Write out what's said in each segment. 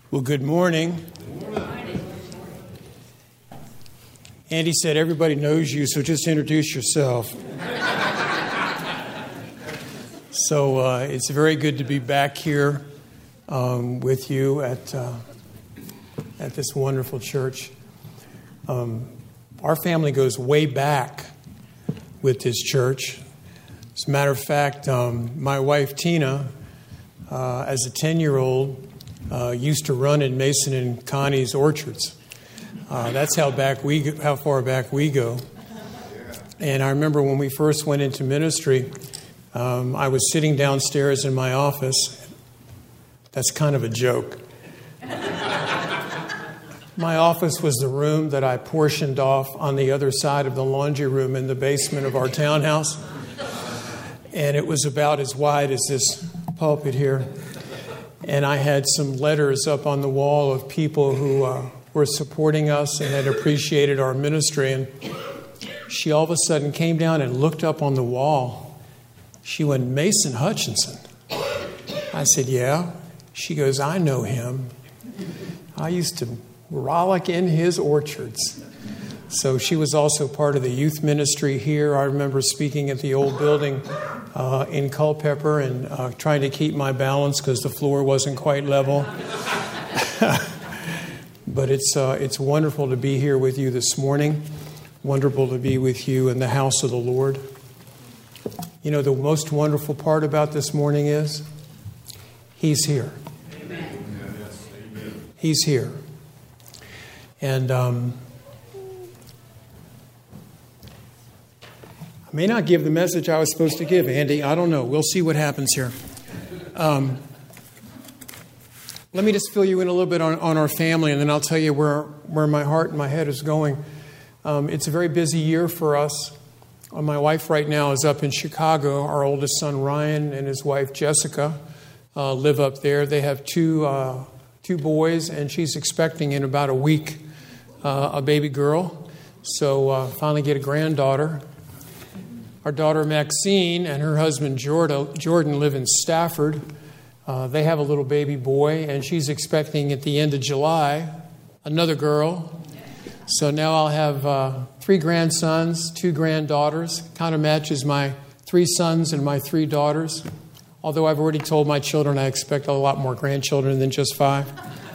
Well, good morning. Andy said everybody knows you, so just introduce yourself. So it's very good to be back here with you at this wonderful church. Our family goes way back with this church. As a matter of fact, my wife Tina, as a 10-year-old, used to run in Mason and Connie's orchards. That's how far back we go. And I remember when we first went into ministry, I was sitting downstairs in my office. That's kind of a joke. My office was the room that I portioned off on the other side of the laundry room in the basement of our townhouse. And it was about as wide as this pulpit here. And I had some letters up on the wall of people who were supporting us and had appreciated our ministry. And she all of a sudden came down and looked up on the wall. She went, "Mason Hutchinson." I said, "Yeah." She goes, "I know him. I used to rollick in his orchards." So she was also part of the youth ministry here. I remember speaking at the old building in Culpeper and trying to keep my balance because the floor wasn't quite level. But it's wonderful to be here with you this morning. Wonderful to be with you in the house of the Lord. You know, the most wonderful part about this morning is He's here. Amen. He's here. And I may not give the message I was supposed to give, Andy. I don't know. We'll see what happens here. Let me just fill you in a little bit on our family, and then I'll tell you where my heart and my head is going. It's a very busy year for us. My wife right now is up in Chicago. Our oldest son, Ryan, and his wife, Jessica, live up there. They have two boys, and she's expecting in about a week a baby girl. So finally get a granddaughter. Our daughter Maxine and her husband Jordan live in Stafford. They have a little baby boy, and she's expecting at the end of July another girl. So now I'll have 3 grandsons, 2 granddaughters. Kind of matches my 3 sons and my 3 daughters. Although I've already told my children I expect a lot more grandchildren than just 5.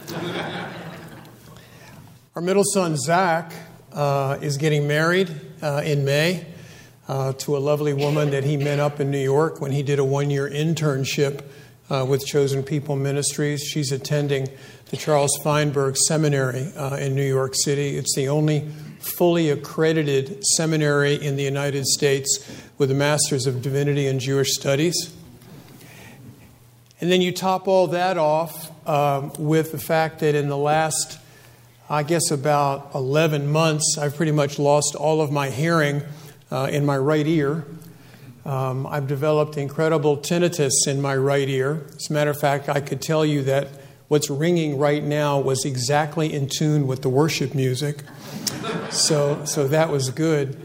Our middle son, Zach, is getting married in May to a lovely woman that he met up in New York when he did a 1-year internship with Chosen People Ministries. She's attending the Charles Feinberg Seminary in New York City. It's the only fully accredited seminary in the United States with a Master's of Divinity in Jewish Studies. And then you top all that off with the fact that in the last, I guess, about 11 months, I've pretty much lost all of my hearing in my right ear. I've developed incredible tinnitus in my right ear. As a matter of fact, I could tell you that what's ringing right now was exactly in tune with the worship music. So that was good.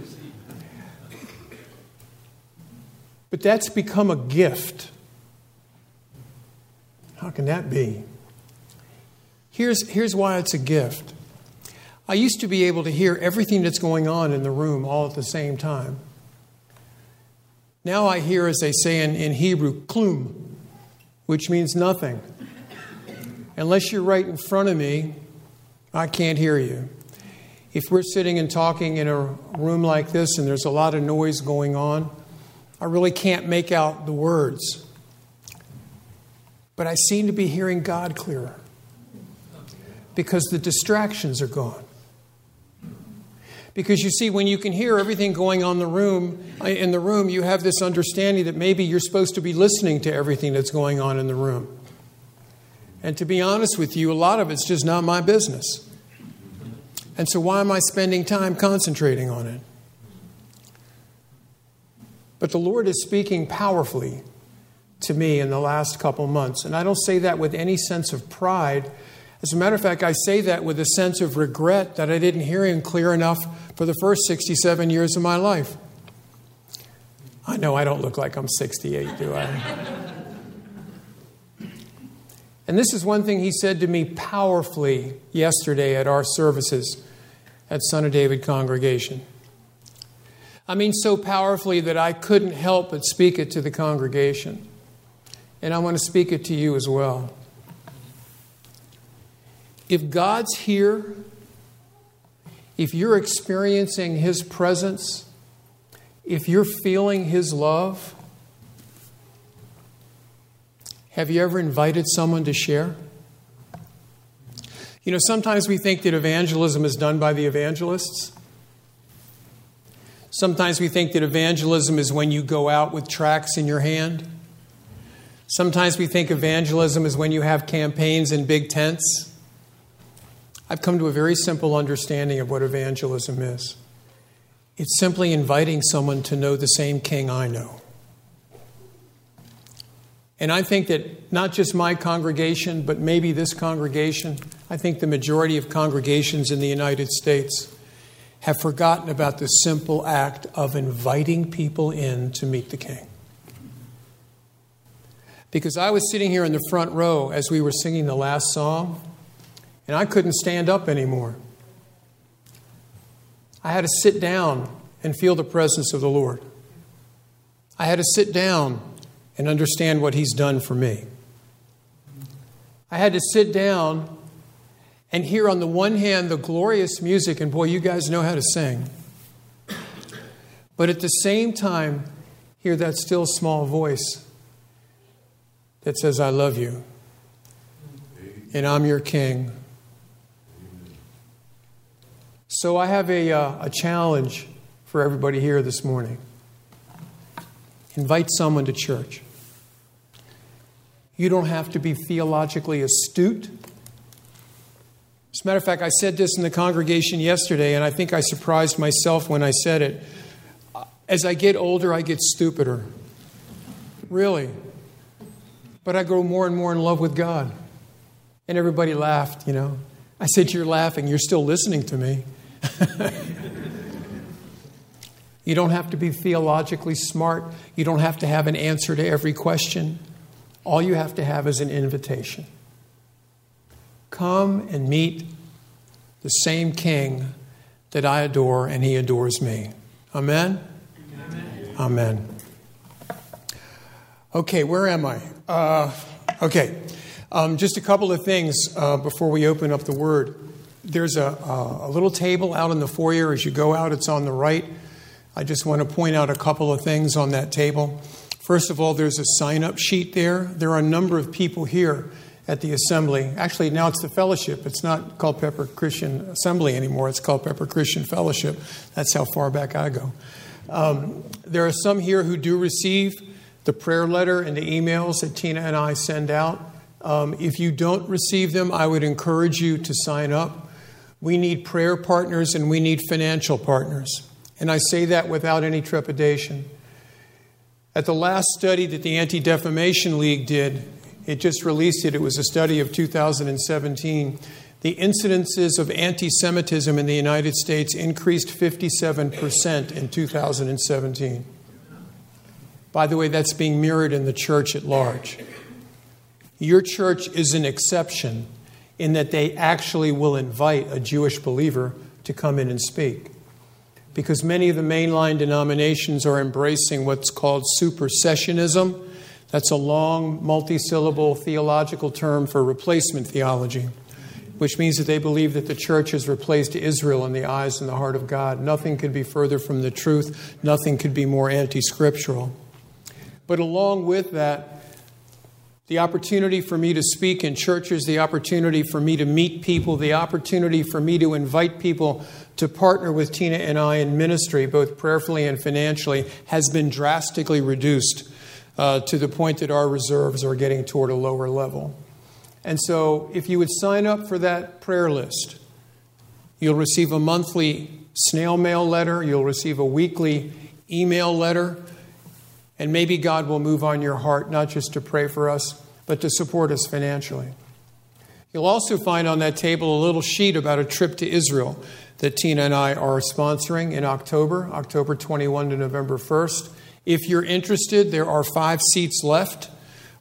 But that's become a gift. How can that be? Here's why it's a gift. I used to be able to hear everything that's going on in the room all at the same time. Now I hear, as they say in Hebrew, klum, which means nothing. Unless you're right in front of me, I can't hear you. If we're sitting and talking in a room like this and there's a lot of noise going on, I really can't make out the words. But I seem to be hearing God clearer because the distractions are gone. Because you see, when you can hear everything going on in the room, you have this understanding that maybe you're supposed to be listening to everything that's going on in the room. And to be honest with you, a lot of it's just not my business. And so why am I spending time concentrating on it? But the Lord is speaking powerfully to me in the last couple months. And I don't say that with any sense of pride. As a matter of fact, I say that with a sense of regret that I didn't hear Him clear enough for the first 67 years of my life. I know I don't look like I'm 68, do I? And this is one thing he said to me powerfully yesterday at our services at Son of David Congregation. I mean, so powerfully that I couldn't help but speak it to the congregation. And I want to speak it to you as well. If God's here, if you're experiencing His presence, if you're feeling His love, have you ever invited someone to share? You know, sometimes we think that evangelism is done by the evangelists. Sometimes we think that evangelism is when you go out with tracts in your hand. Sometimes we think evangelism is when you have campaigns in big tents. I've come to a very simple understanding of what evangelism is. It's simply inviting someone to know the same King I know. And I think that not just my congregation, but maybe this congregation, I think the majority of congregations in the United States have forgotten about the simple act of inviting people in to meet the King. Because I was sitting here in the front row as we were singing the last song, and I couldn't stand up anymore. I had to sit down and feel the presence of the Lord. I had to sit down and understand what He's done for me. I had to sit down and hear on the one hand the glorious music, and boy, you guys know how to sing. But at the same time, hear that still small voice that says, I love you, and I'm your King. So I have a challenge for everybody here this morning. Invite someone to church. You don't have to be theologically astute. As a matter of fact, I said this in the congregation yesterday, and I think I surprised myself when I said it. As I get older, I get stupider. Really. But I grow more and more in love with God. And everybody laughed, you know. I said, you're laughing. You're still listening to me. You don't have to be theologically smart. You don't have to have an answer to every question. All you have to have is an invitation. Come and meet the same King that I adore, and He adores me. Amen? Amen. Amen. Okay, where am I? Just a couple of things before we open up the Word. There's a little table out in the foyer. As you go out, it's on the right. I just want to point out a couple of things on that table. First of all, there's a sign-up sheet there. There are a number of people here at the assembly. Actually, now it's the fellowship. It's not Culpeper Christian Assembly anymore. It's Culpeper Christian Fellowship. That's how far back I go. There are some here who do receive the prayer letter and the emails that Tina and I send out. If you don't receive them, I would encourage you to sign up. We need prayer partners and we need financial partners. And I say that without any trepidation. At the last study that the Anti-Defamation League did, it just released it. It was a study of 2017. The incidences of anti-Semitism in the United States increased 57% in 2017. By the way, that's being mirrored in the church at large. Your church is an exception in that they actually will invite a Jewish believer to come in and speak. Because many of the mainline denominations are embracing what's called supersessionism. That's a long, multi-syllable theological term for replacement theology, which means that they believe that the church has replaced Israel in the eyes and the heart of God. Nothing could be further from the truth. Nothing could be more anti-scriptural. But along with that, the opportunity for me to speak in churches, the opportunity for me to meet people, the opportunity for me to invite people to partner with Tina and I in ministry, both prayerfully and financially, has been drastically reduced to the point that our reserves are getting toward a lower level. And so if you would sign up for that prayer list, you'll receive a monthly snail mail letter, you'll receive a weekly email letter, and maybe God will move on your heart, not just to pray for us, but to support us financially. You'll also find on that table a little sheet about a trip to Israel that Tina and I are sponsoring in October 21 to November 1st. If you're interested, there are 5 seats left.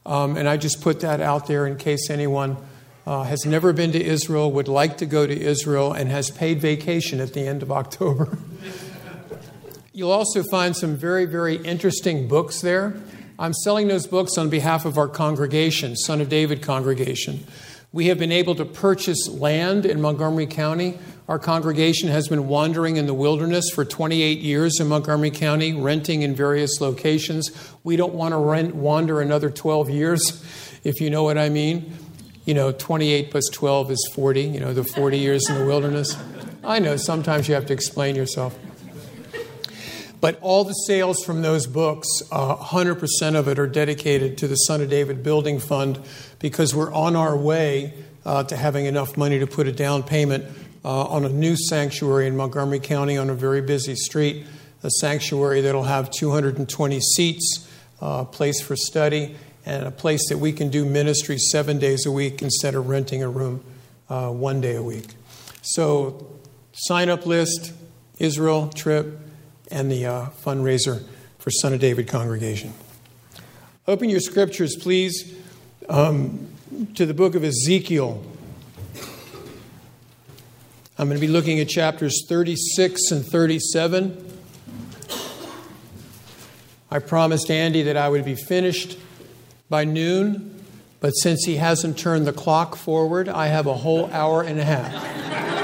And I just put that out there in case anyone has never been to Israel, would like to go to Israel, and has paid vacation at the end of October. You'll also find some very, very interesting books there. I'm selling those books on behalf of our congregation, Son of David congregation. We have been able to purchase land in Montgomery County. Our congregation has been wandering in the wilderness for 28 years in Montgomery County, renting in various locations. We don't want to wander another 12 years, if you know what I mean. 28 plus 12 is 40, the 40 years in the wilderness. I know, sometimes you have to explain yourself. But all the sales from those books, 100% of it are dedicated to the Son of David Building Fund, because we're on our way to having enough money to put a down payment on a new sanctuary in Montgomery County on a very busy street, a sanctuary that'll have 220 seats, a place for study, and a place that we can do ministry 7 days a week instead of renting a room 1 day a week. So sign-up list, Israel trip, and the fundraiser for Son of David congregation. Open your scriptures, please, to the book of Ezekiel. I'm going to be looking at chapters 36 and 37. I promised Andy that I would be finished by noon, but since he hasn't turned the clock forward, I have a whole hour and a half.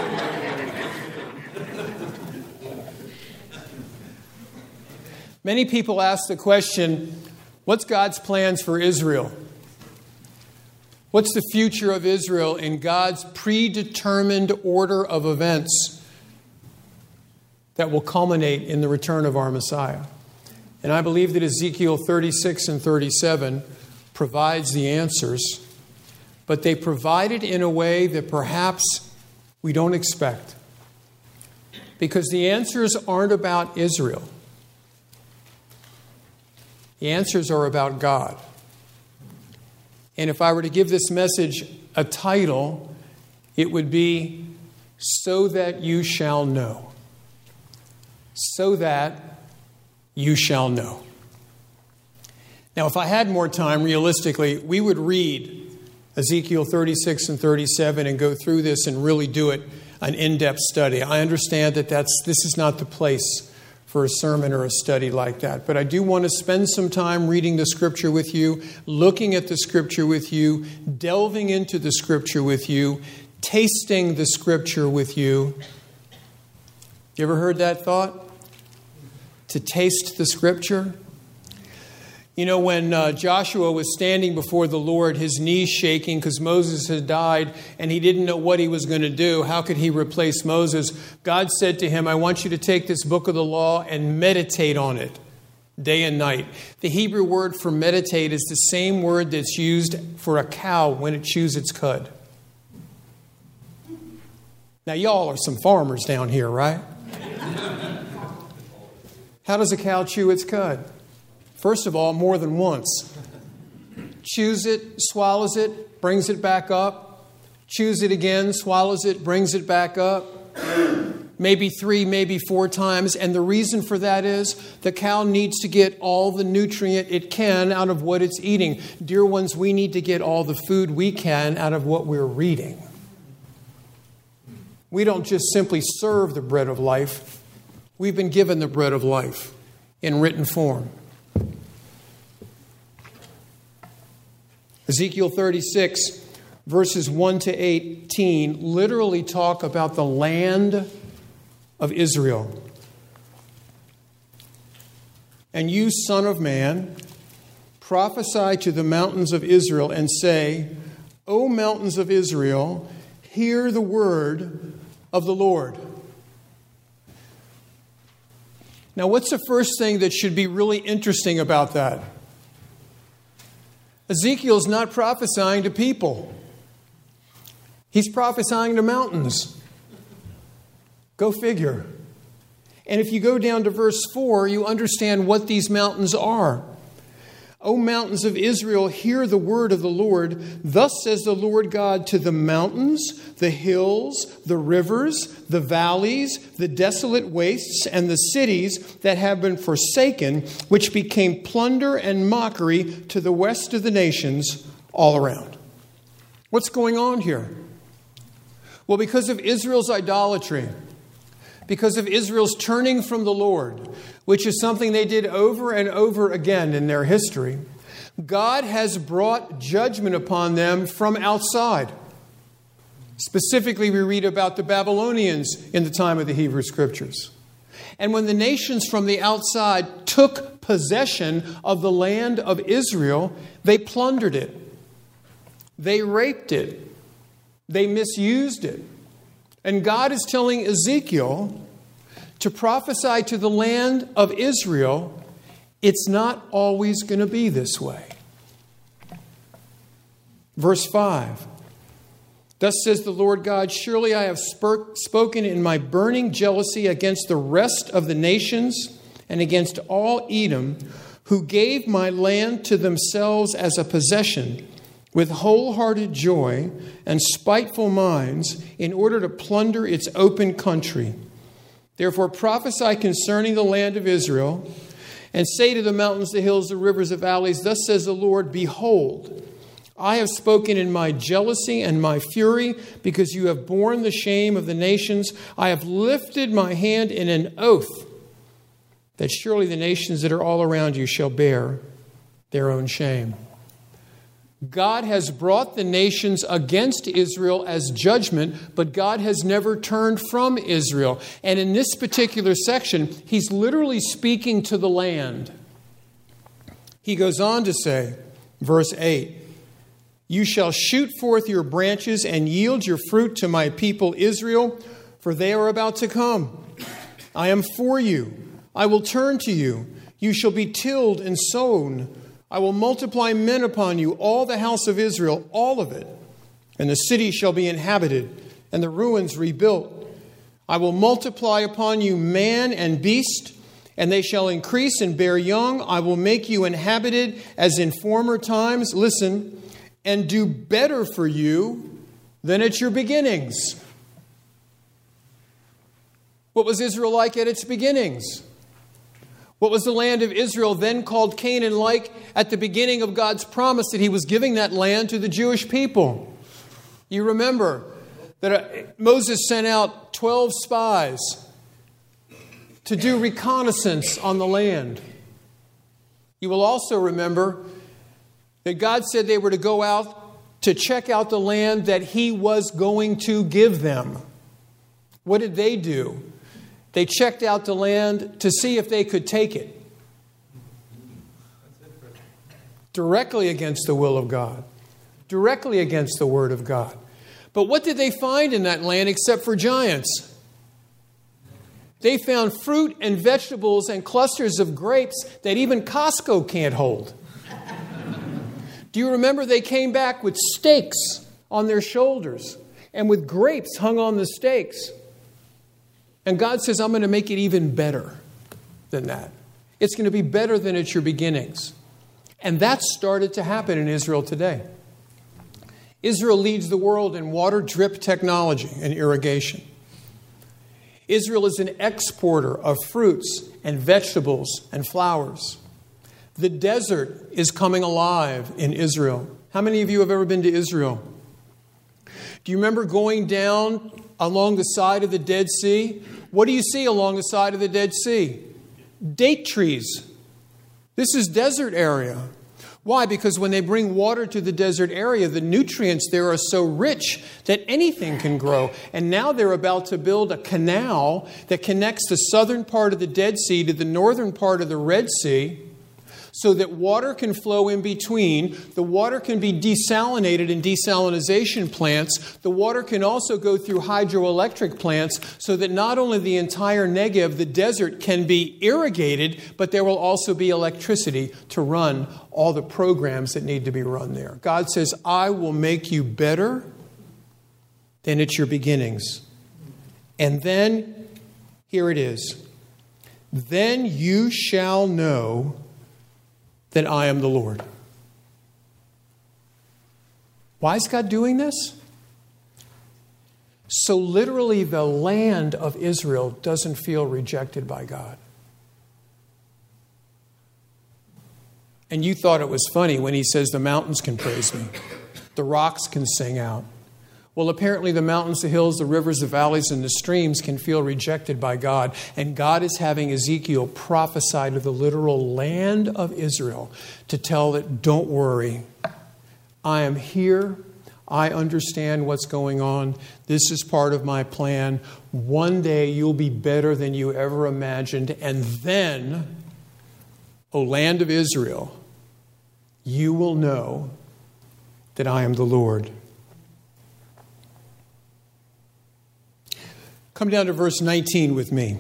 Many people ask the question, what's God's plans for Israel? What's the future of Israel in God's predetermined order of events that will culminate in the return of our Messiah? And I believe that Ezekiel 36 and 37 provides the answers, but they provide it in a way that perhaps we don't expect. Because the answers aren't about Israel. The answers are about God. And if I were to give this message a title, it would be, So That You Shall Know. So that you shall know. Now, if I had more time, realistically, we would read Ezekiel 36 and 37 and go through this and really do it an in-depth study. I understand that this is not the place for a sermon or a study like that. But I do want to spend some time reading the Scripture with you, looking at the Scripture with you, delving into the Scripture with you, tasting the Scripture with you. You ever heard that thought? To taste the Scripture? When Joshua was standing before the Lord, his knees shaking because Moses had died and he didn't know what he was going to do. How could he replace Moses? God said to him, I want you to take this book of the law and meditate on it day and night. The Hebrew word for meditate is the same word that's used for a cow when it chews its cud. Now, y'all are some farmers down here, right? How does a cow chew its cud? First of all, more than once. Chews it, swallows it, brings it back up. Chews it again, swallows it, brings it back up. Maybe 3, maybe 4 times. And the reason for that is the cow needs to get all the nutrient it can out of what it's eating. Dear ones, we need to get all the food we can out of what we're reading. We don't just simply serve the bread of life. We've been given the bread of life in written form. Ezekiel 36, verses 1 to 18, literally talk about the land of Israel. And you, son of man, prophesy to the mountains of Israel and say, O mountains of Israel, hear the word of the Lord. Now, what's the first thing that should be really interesting about that? Ezekiel's not prophesying to people. He's prophesying to mountains. Go figure. And if you go down to verse 4, you understand what these mountains are. O mountains of Israel, hear the word of the Lord. Thus says the Lord God to the mountains, the hills, the rivers, the valleys, the desolate wastes, and the cities that have been forsaken, which became plunder and mockery to the west of the nations all around. What's going on here? Well, because of Israel's idolatry, because of Israel's turning from the Lord, which is something they did over and over again in their history, God has brought judgment upon them from outside. Specifically, we read about the Babylonians in the time of the Hebrew Scriptures. And when the nations from the outside took possession of the land of Israel, they plundered it. They raped it. They misused it. And God is telling Ezekiel to prophesy to the land of Israel, it's not always going to be this way. Verse 5. Thus says the Lord God, surely I have spoken in my burning jealousy against the rest of the nations and against all Edom, who gave my land to themselves as a possession, with wholehearted joy and spiteful minds, in order to plunder its open country. Therefore prophesy concerning the land of Israel, and say to the mountains, the hills, the rivers, the valleys, thus says the Lord, behold, I have spoken in my jealousy and my fury, because you have borne the shame of the nations. I have lifted my hand in an oath, that surely the nations that are all around you shall bear their own shame. God has brought the nations against Israel as judgment, but God has never turned from Israel. And in this particular section, he's literally speaking to the land. He goes on to say, verse 8, you shall shoot forth your branches and yield your fruit to my people Israel, for they are about to come. I am for you. I will turn to you. You shall be tilled and sown. I will multiply men upon you, all the house of Israel, all of it. And the city shall be inhabited, and the ruins rebuilt. I will multiply upon you man and beast, and they shall increase and bear young. I will make you inhabited as in former times. Listen, and do better for you than at your beginnings. What was Israel like at its beginnings? What was the land of Israel then called Canaan like at the beginning of God's promise that he was giving that land to the Jewish people? You remember that Moses sent out 12 spies to do reconnaissance on the land. You will also remember that God said they were to go out to check out the land that he was going to give them. What did they do? They checked out the land to see if they could take it. Directly against the will of God. Directly against the word of God. But what did they find in that land except for giants? They found fruit and vegetables and clusters of grapes that even Costco can't hold. Do you remember they came back with stakes on their shoulders and with grapes hung on the stakes? And God says, I'm going to make it even better than that. It's going to be better than at your beginnings. And that started to happen in Israel today. Israel leads the world in water drip technology and irrigation. Israel is an exporter of fruits and vegetables and flowers. The desert is coming alive in Israel. How many of you have ever been to Israel? Do you remember going down along the side of the Dead Sea? What do you see along the side of the Dead Sea? Date trees. This is desert area. Why? Because when they bring water to the desert area, the nutrients there are so rich that anything can grow. And now they're about to build a canal that connects the southern part of the Dead Sea to the northern part of the Red Sea, so that water can flow in between. The water can be desalinated in desalination plants. The water can also go through hydroelectric plants, so that not only the entire Negev, the desert, can be irrigated, but there will also be electricity to run all the programs that need to be run there. God says, I will make you better than at your beginnings. And then, here it is. Then you shall know that I am the Lord. Why is God doing this? So literally the land of Israel doesn't feel rejected by God. And you thought it was funny when he says the mountains can praise me. The rocks can sing out. Well, apparently the mountains, the hills, the rivers, the valleys, and the streams can feel rejected by God. And God is having Ezekiel prophesy to the literal land of Israel to tell it, don't worry. I am here. I understand what's going on. This is part of my plan. One day you'll be better than you ever imagined. And then, O land of Israel, you will know that I am the Lord. Come down to verse 19 with me.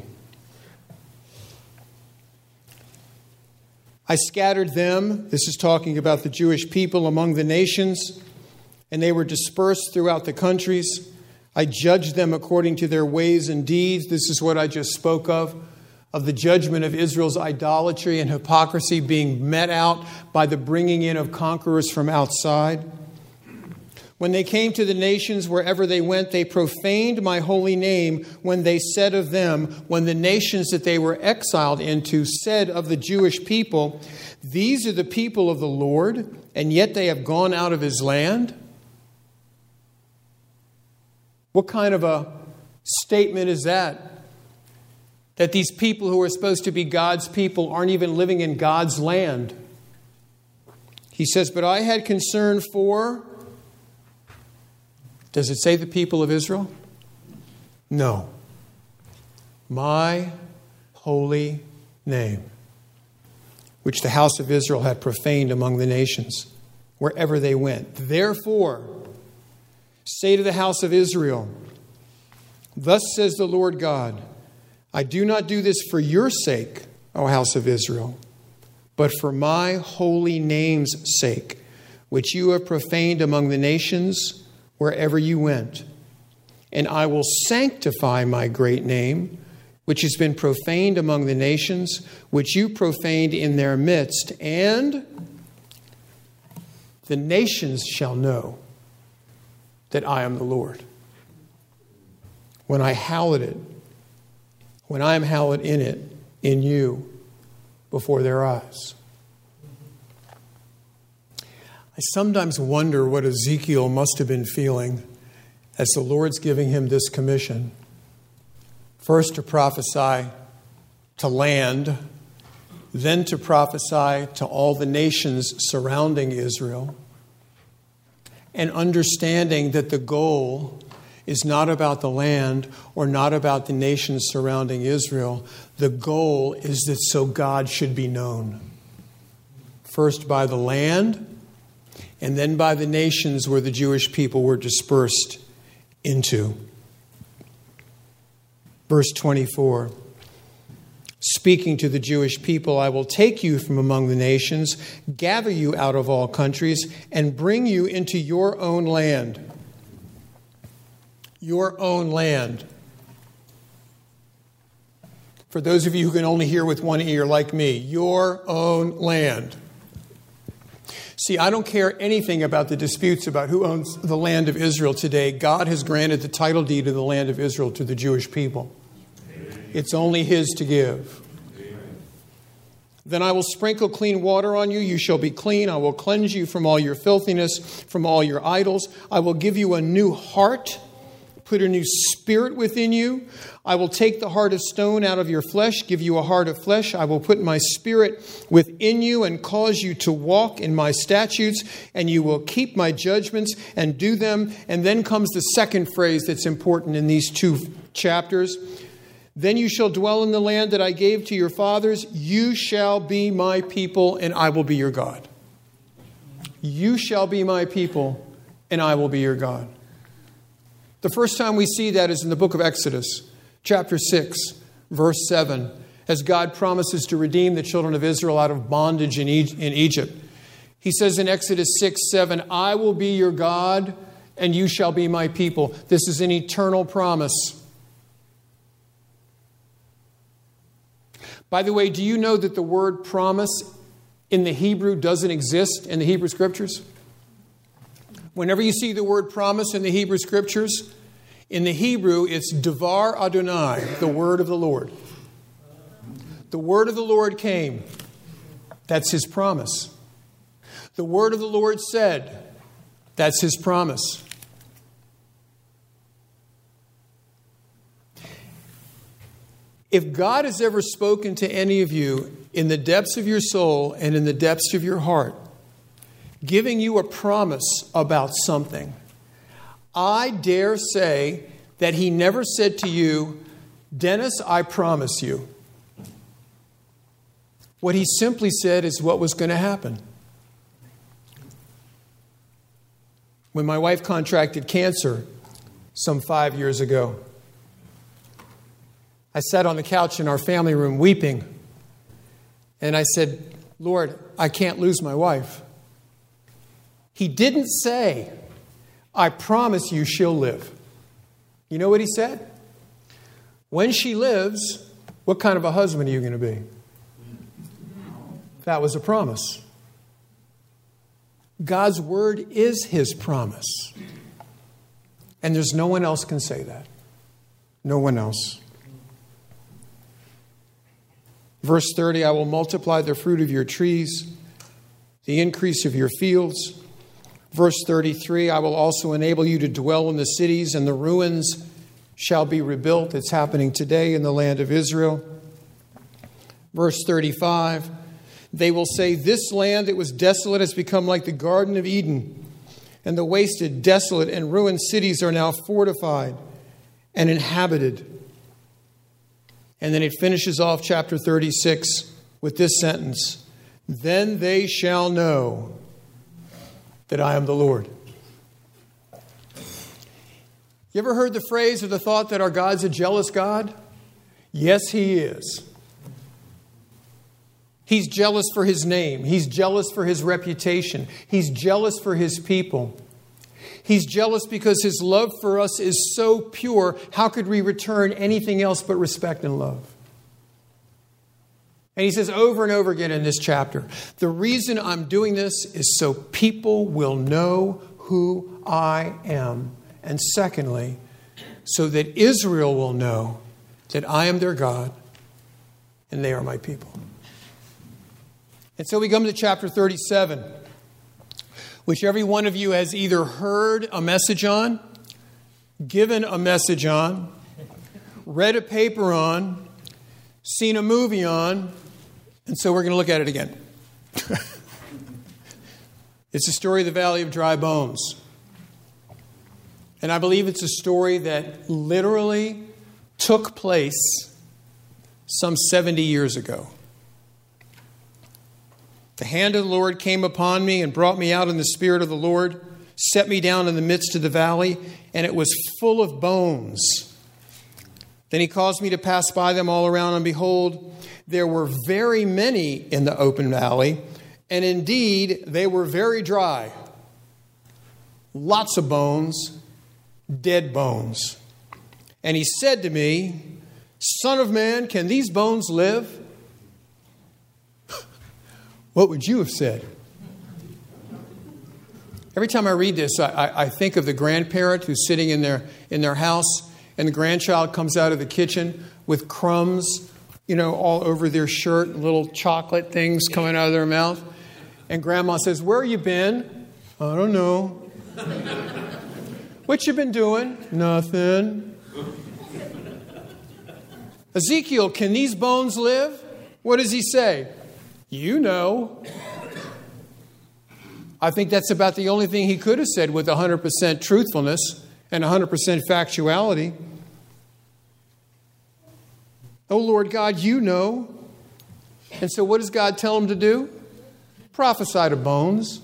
I scattered them, this is talking about the Jewish people, among the nations, and they were dispersed throughout the countries. I judged them according to their ways and deeds. This is what I just spoke of the judgment of Israel's idolatry and hypocrisy being met out by the bringing in of conquerors from outside. When they came to the nations, wherever they went, they profaned my holy name when they said of them, when the nations that they were exiled into said of the Jewish people, these are the people of the Lord, and yet they have gone out of his land. What kind of a statement is that? That these people who are supposed to be God's people aren't even living in God's land. He says, but I had concern for... Does it say the people of Israel? No. My holy name, which the house of Israel had profaned among the nations, wherever they went. Therefore, say to the house of Israel, thus says the Lord God, I do not do this for your sake, O house of Israel, but for my holy name's sake, which you have profaned among the nations wherever you went. And I will sanctify my great name, which has been profaned among the nations, which you profaned in their midst, and the nations shall know that I am the Lord. When I hallow it, when I am hallowed in it, in you, before their eyes. I sometimes wonder what Ezekiel must have been feeling as the Lord's giving him this commission. First to prophesy to land, then to prophesy to all the nations surrounding Israel, and understanding that the goal is not about the land or not about the nations surrounding Israel. The goal is that so God should be known. First by the land, and then by the nations where the Jewish people were dispersed into. Verse 24. Speaking to the Jewish people, I will take you from among the nations, gather you out of all countries, and bring you into your own land. Your own land. For those of you who can only hear with one ear like me, your own land. See, I don't care anything about the disputes about who owns the land of Israel today. God has granted the title deed of the land of Israel to the Jewish people. It's only his to give. Then I will sprinkle clean water on you. You shall be clean. I will cleanse you from all your filthiness, from all your idols. I will give you a new heart, put a new spirit within you. I will take the heart of stone out of your flesh, give you a heart of flesh. I will put my spirit within you and cause you to walk in my statutes, and you will keep my judgments and do them. And then comes the second phrase that's important in these two chapters. Then you shall dwell in the land that I gave to your fathers. You shall be my people, and I will be your God. You shall be my people, and I will be your God. The first time we see that is in the book of Exodus, chapter 6, verse 7, as God promises to redeem the children of Israel out of bondage in Egypt. He says in Exodus 6, 7, I will be your God, and you shall be my people. This is an eternal promise. By the way, do you know that the word promise in the Hebrew doesn't exist in the Hebrew Scriptures? Whenever you see the word promise in the Hebrew Scriptures, in the Hebrew it's Devar Adonai, the word of the Lord. The word of the Lord came. That's His promise. The word of the Lord said. That's His promise. If God has ever spoken to any of you in the depths of your soul and in the depths of your heart, giving you a promise about something, I dare say that He never said to you, Dennis, I promise you. What He simply said is what was going to happen. When my wife contracted cancer some 5 years ago, I sat on the couch in our family room weeping. And I said, Lord, I can't lose my wife. He didn't say, I promise you she'll live. You know what He said? When she lives, what kind of a husband are you going to be? That was a promise. God's word is His promise. And there's no one else can say that. No one else. Verse 30, I will multiply the fruit of your trees, the increase of your fields. Verse 33, I will also enable you to dwell in the cities, and the ruins shall be rebuilt. It's happening today in the land of Israel. Verse 35, they will say, this land that was desolate has become like the Garden of Eden, and the wasted, desolate, and ruined cities are now fortified and inhabited. And then it finishes off chapter 36 with this sentence, then they shall know that I am the Lord. You ever heard the phrase or the thought that our God's a jealous God? Yes, He is. He's jealous for His name. He's jealous for His reputation. He's jealous for His people. He's jealous because His love for us is so pure. How could we return anything else but respect and love? And He says over and over again in this chapter, the reason I'm doing this is so people will know who I am. And secondly, so that Israel will know that I am their God and they are my people. And so we come to chapter 37, which every one of you has either heard a message on, given a message on, read a paper on, seen a movie on, and so we're going to look at it again. It's the story of the Valley of Dry Bones. And I believe it's a story that literally took place some 70 years ago. The hand of the Lord came upon me and brought me out in the spirit of the Lord, set me down in the midst of the valley, and it was full of bones. Then He caused me to pass by them all around, and behold, there were very many in the open valley, and indeed they were very dry. Lots of bones, dead bones. And He said to me, Son of man, can these bones live? What would you have said? Every time I read this, I think of the grandparent who's sitting in their house, and the grandchild comes out of the kitchen with crumbs, all over their shirt, and little chocolate things coming out of their mouth. And grandma says, where you been? I don't know. What you been doing? Nothing. Ezekiel, can these bones live? What does he say? You know. I think that's about the only thing he could have said with 100% truthfulness and 100% factuality. Oh, Lord God, you know. And so what does God tell him to do? Prophesy to bones.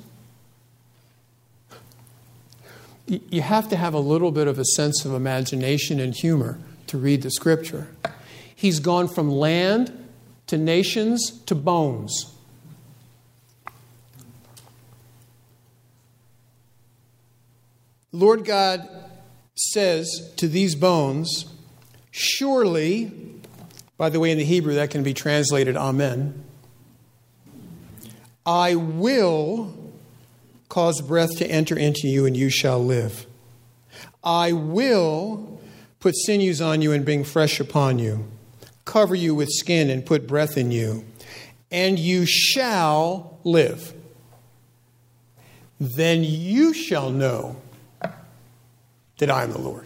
You have to have a little bit of a sense of imagination and humor to read the Scripture. He's gone from land to nations to bones. Lord God says to these bones, surely, by the way, in the Hebrew that can be translated amen, I will cause breath to enter into you, and you shall live. I will put sinews on you and bring flesh upon you, cover you with skin and put breath in you, and you shall live. Then you shall know that I am the Lord.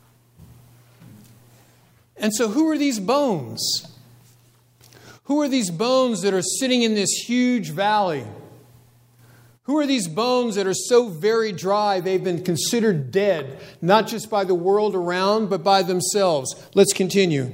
And so who are these bones? Who are these bones that are sitting in this huge valley? Who are these bones that are so very dry they've been considered dead, not just by the world around, but by themselves? Let's continue.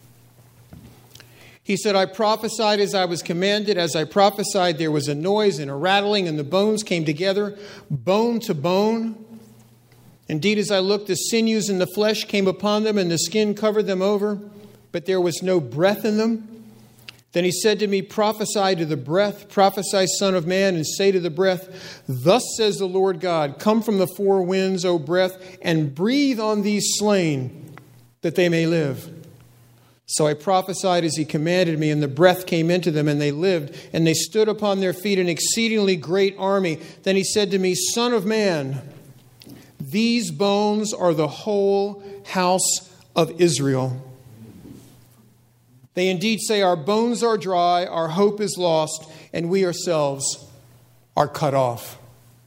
He said, I prophesied as I was commanded. As I prophesied, there was a noise and a rattling, and the bones came together, bone to bone. Indeed, as I looked, the sinews and the flesh came upon them, and the skin covered them over, but there was no breath in them. Then he said to me, prophesy to the breath, prophesy, Son of Man, and say to the breath, thus says the Lord God, come from the four winds, O breath, and breathe on these slain, that they may live. So I prophesied as he commanded me, and the breath came into them, and they lived, and they stood upon their feet, an exceedingly great army. Then he said to me, Son of man, these bones are the whole house of Israel. They indeed say, our bones are dry, our hope is lost, and we ourselves are cut off.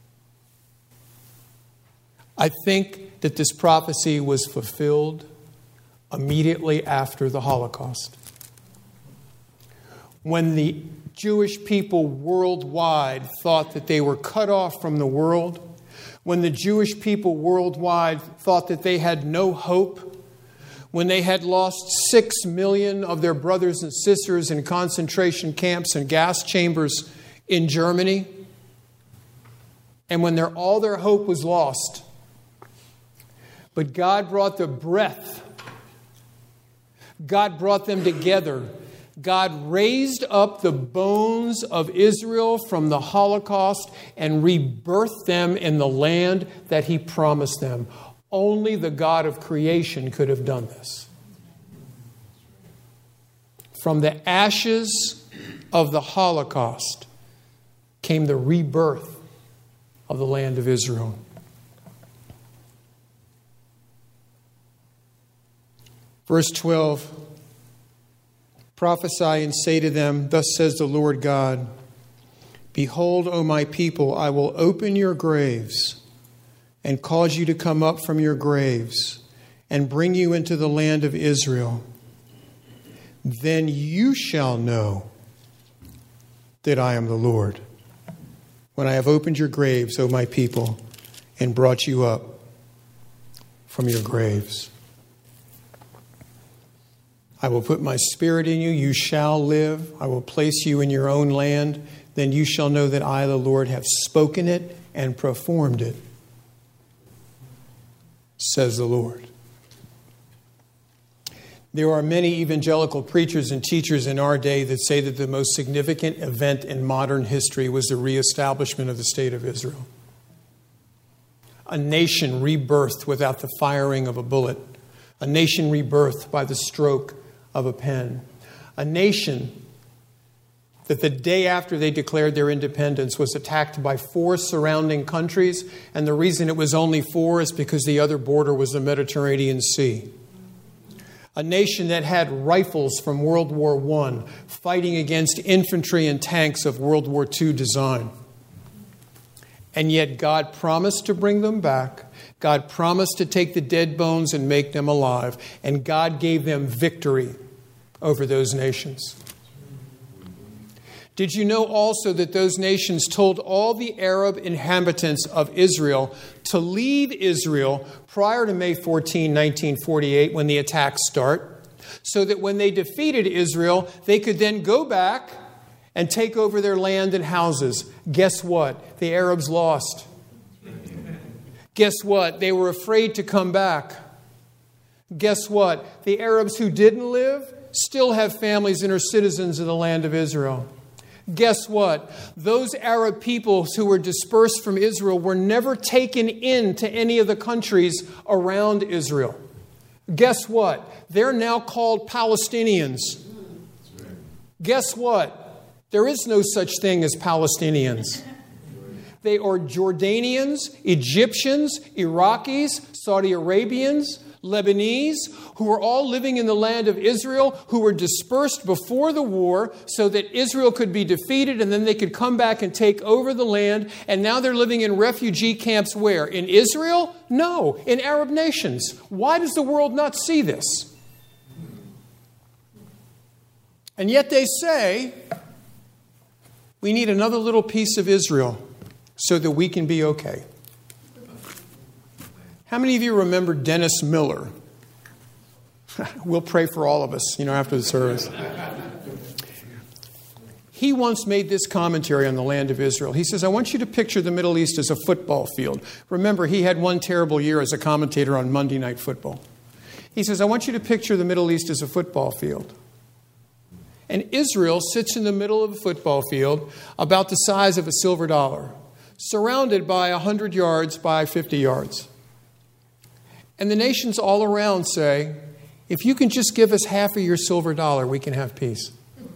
I think that this prophecy was fulfilled immediately after the Holocaust. When the Jewish people worldwide thought that they were cut off from the world, when the Jewish people worldwide thought that they had no hope, when they had lost 6 million of their brothers and sisters in concentration camps and gas chambers in Germany, and when all their hope was lost. But God brought the breath. God brought them together. God raised up the bones of Israel from the Holocaust and rebirthed them in the land that He promised them. Only the God of creation could have done this. From the ashes of the Holocaust came the rebirth of the land of Israel. Verse 12, prophesy and say to them, thus says the Lord God, behold, O my people, I will open your graves and cause you to come up from your graves and bring you into the land of Israel. Then you shall know that I am the Lord, when I have opened your graves, O my people, and brought you up from your graves. I will put my spirit in you, you shall live. I will place you in your own land. Then you shall know that I, the Lord, have spoken it and performed it, says the Lord. There are many evangelical preachers and teachers in our day that say that the most significant event in modern history was the reestablishment of the state of Israel. A nation rebirthed without the firing of a bullet. A nation rebirthed by the stroke of a pen. A nation that the day after they declared their independence was attacked by 4 surrounding countries. And the reason it was only 4 is because the other border was the Mediterranean Sea. A nation that had rifles from World War I fighting against infantry and tanks of World War II design. And yet God promised to bring them back. God promised to take the dead bones and make them alive. And God gave them victory over those nations. Did you know also that those nations told all the Arab inhabitants of Israel to leave Israel prior to May 14, 1948, when the attacks start, so that when they defeated Israel, they could then go back and take over their land and houses? Guess what? The Arabs lost. Guess what? They were afraid to come back. Guess what? The Arabs who didn't live still have families and are citizens of the land of Israel. Guess what? Those Arab peoples who were dispersed from Israel were never taken into any of the countries around Israel. Guess what? They're now called Palestinians. Guess what? There is no such thing as Palestinians. They are Jordanians, Egyptians, Iraqis, Saudi Arabians, Lebanese, who were all living in the land of Israel, who were dispersed before the war so that Israel could be defeated and then they could come back and take over the land. And now they're living in refugee camps where? In Israel? No, in Arab nations. Why does the world not see this? And yet they say, we need another little piece of Israel so that we can be okay. How many of you remember Dennis Miller? We'll pray for all of us, after the service. He once made this commentary on the land of Israel. He says, I want you to picture the Middle East as a football field. Remember, he had one terrible year as a commentator on Monday Night Football. He says, I want you to picture the Middle East as a football field. And Israel sits in the middle of a football field about the size of a silver dollar, surrounded by 100 yards by 50 yards. And the nations all around say, if you can just give us half of your silver dollar, we can have peace.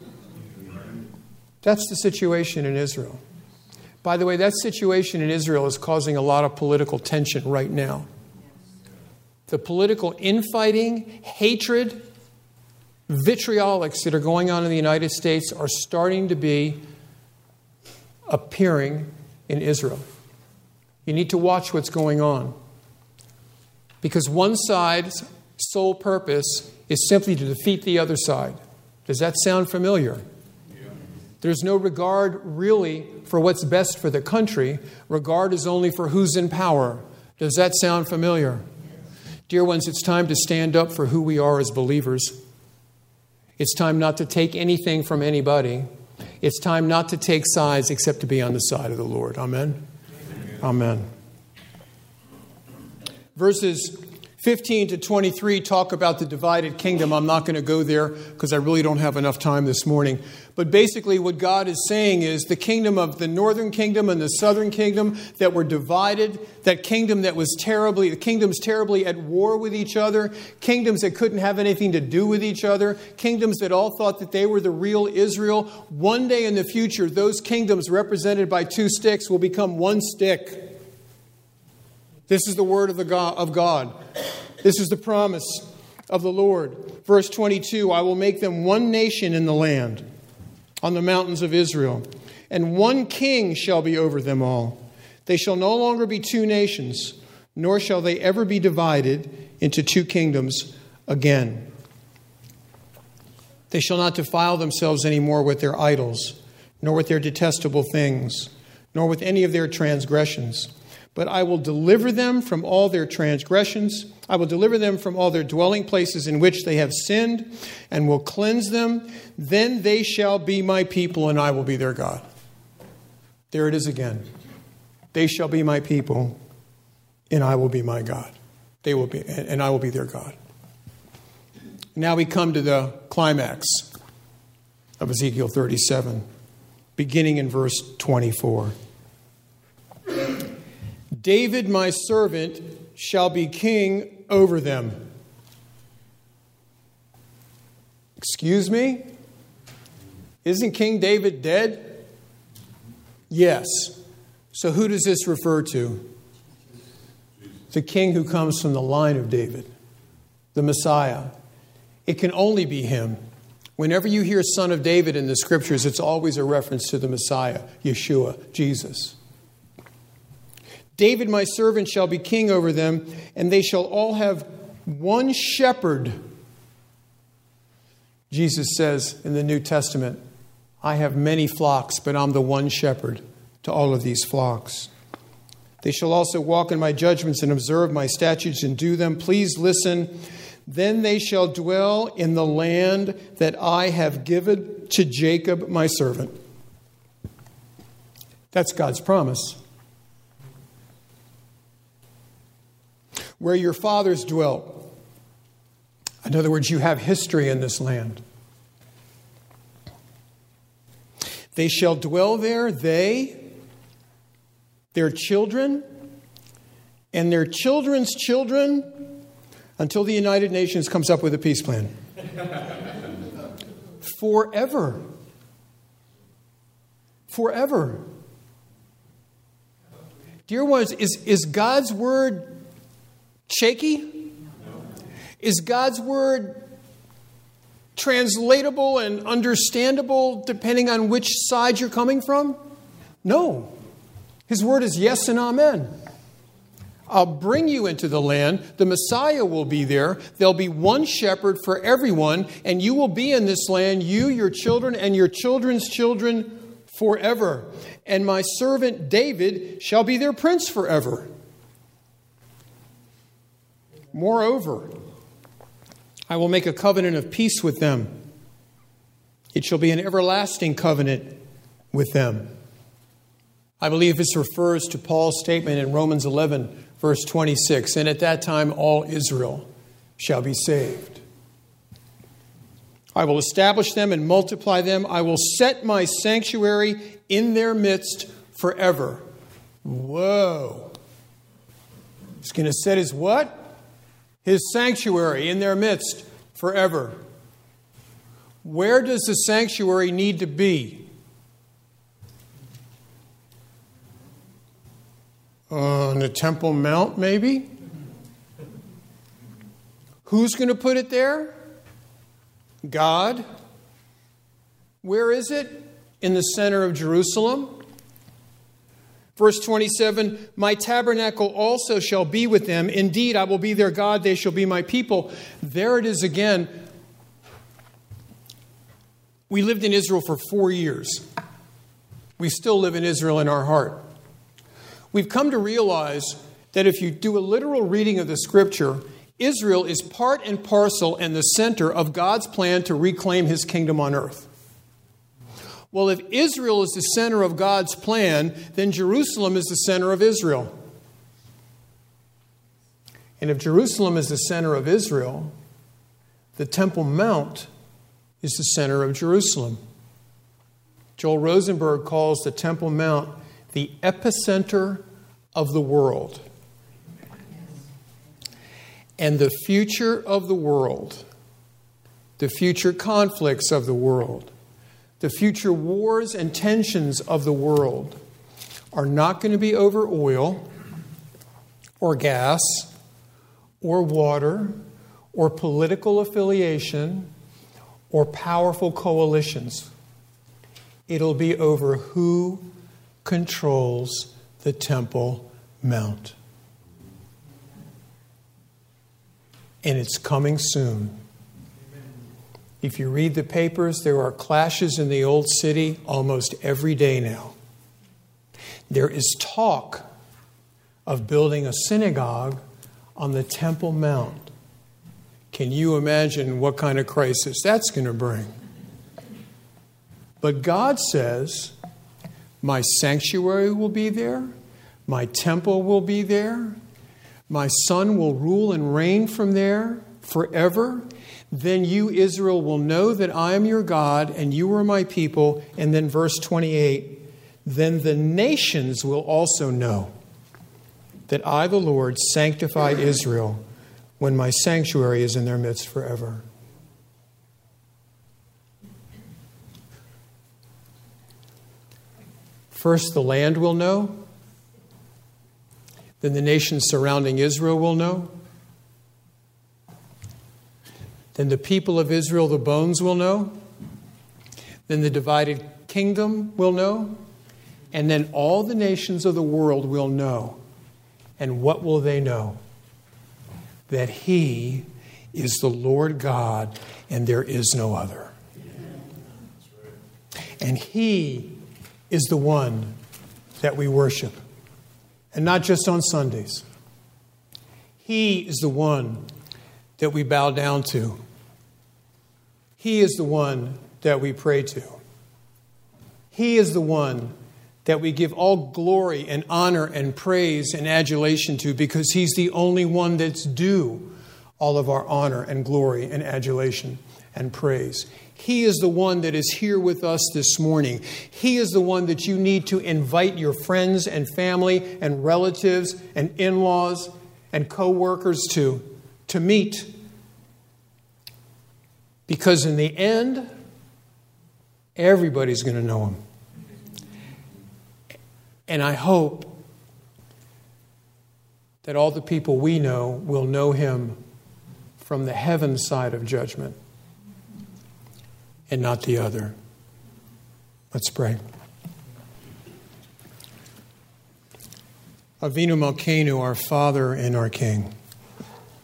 That's the situation in Israel. By the way, that situation in Israel is causing a lot of political tension right now. The political infighting, hatred, vitriolics that are going on in the United States are starting to be appearing in Israel. You need to watch what's going on. Because one side's sole purpose is simply to defeat the other side. Does that sound familiar? Yeah. There's no regard really for what's best for the country. Regard is only for who's in power. Does that sound familiar? Yes. Dear ones, it's time to stand up for who we are as believers. It's time not to take anything from anybody. It's time not to take sides except to be on the side of the Lord. Amen? Amen. Amen. Verses 15 to 23 talk about the divided kingdom. I'm not going to go there because I really don't have enough time this morning. But basically what God is saying is the kingdom of the northern kingdom and the southern kingdom that were divided, that kingdom that was the kingdoms terribly at war with each other, kingdoms that couldn't have anything to do with each other, kingdoms that all thought that they were the real Israel. One day in the future, those kingdoms represented by two sticks will become one stick. This is the word of God. This is the promise of the Lord. Verse 22, I will make them one nation in the land, on the mountains of Israel, and one king shall be over them all. They shall no longer be two nations, nor shall they ever be divided into two kingdoms again. They shall not defile themselves any more with their idols, nor with their detestable things, nor with any of their transgressions. But I will deliver them from all their transgressions. I will deliver them from all their dwelling places in which they have sinned, and will cleanse them. Then they shall be my people, and I will be their God. There it is again. They shall be my people, and I will be my God. They will be, and I will be their God. Now we come to the climax of Ezekiel 37, beginning in verse 24. David, my servant, shall be king over them. Excuse me? Isn't King David dead? Yes. So who does this refer to? The king who comes from the line of David, the Messiah. It can only be him. Whenever you hear Son of David in the scriptures, it's always a reference to the Messiah, Yeshua, Jesus. David, my servant, shall be king over them, and they shall all have one shepherd. Jesus says in the New Testament, I have many flocks, but I'm the one shepherd to all of these flocks. They shall also walk in my judgments and observe my statutes and do them. Please listen. Then they shall dwell in the land that I have given to Jacob, my servant. That's God's promise. Where your fathers dwelt. In other words, you have history in this land. They shall dwell there, they, their children, and their children's children, until the United Nations comes up with a peace plan. Forever. forever. Dear ones, is God's word shaky? Is God's word translatable and understandable depending on which side you're coming from? No. His word is yes and amen. I'll bring you into the land. The Messiah will be there. There'll be one shepherd for everyone, and you will be in this land, you, your children, and your children's children forever. And my servant David shall be their prince forever. Moreover, I will make a covenant of peace with them. It shall be an everlasting covenant with them. I believe this refers to Paul's statement in Romans 11, verse 26. And at that time, all Israel shall be saved. I will establish them and multiply them. I will set my sanctuary in their midst forever. Whoa. He's going to set his what? His sanctuary in their midst forever. Where does the sanctuary need to be? On the Temple Mount, maybe? Who's going to put it there? God. Where is it? In the center of Jerusalem. Verse 27, my tabernacle also shall be with them. Indeed, I will be their God. They shall be my people. There it is again. We lived in Israel for 4 years. We still live in Israel in our heart. We've come to realize that if you do a literal reading of the scripture, Israel is part and parcel and the center of God's plan to reclaim his kingdom on earth. Well, if Israel is the center of God's plan, then Jerusalem is the center of Israel. And if Jerusalem is the center of Israel, the Temple Mount is the center of Jerusalem. Joel Rosenberg calls the Temple Mount the epicenter of the world. And the future of the world, the future conflicts of the world, the future wars and tensions of the world are not going to be over oil or gas or water or political affiliation or powerful coalitions. It'll be over who controls the Temple Mount. And it's coming soon. If you read the papers, there are clashes in the old city almost every day now. There is talk of building a synagogue on the Temple Mount. Can you imagine what kind of crisis that's going to bring? But God says, my sanctuary will be there. My temple will be there. My son will rule and reign from there forever. Then you, Israel, will know that I am your God and you are my people. And then verse 28, then the nations will also know that I, the Lord, sanctify Israel when my sanctuary is in their midst forever. First, the land will know. Then the nations surrounding Israel will know. Then the people of Israel, the bones, will know. Then the divided kingdom will know. And then all the nations of the world will know. And what will they know? That He is the Lord God and there is no other. And He is the one that we worship. And not just on Sundays. He is the one that we bow down to. He is the one that we pray to. He is the one that we give all glory and honor and praise and adulation to because He's the only one that's due all of our honor and glory and adulation and praise. He is the one that is here with us this morning. He is the one that you need to invite your friends and family and relatives and in-laws and co-workers to meet. Because in the end, everybody's going to know Him. And I hope that all the people we know will know him from the heaven side of judgment and not the other. Let's pray. Avinu Malkeinu, our Father and our King,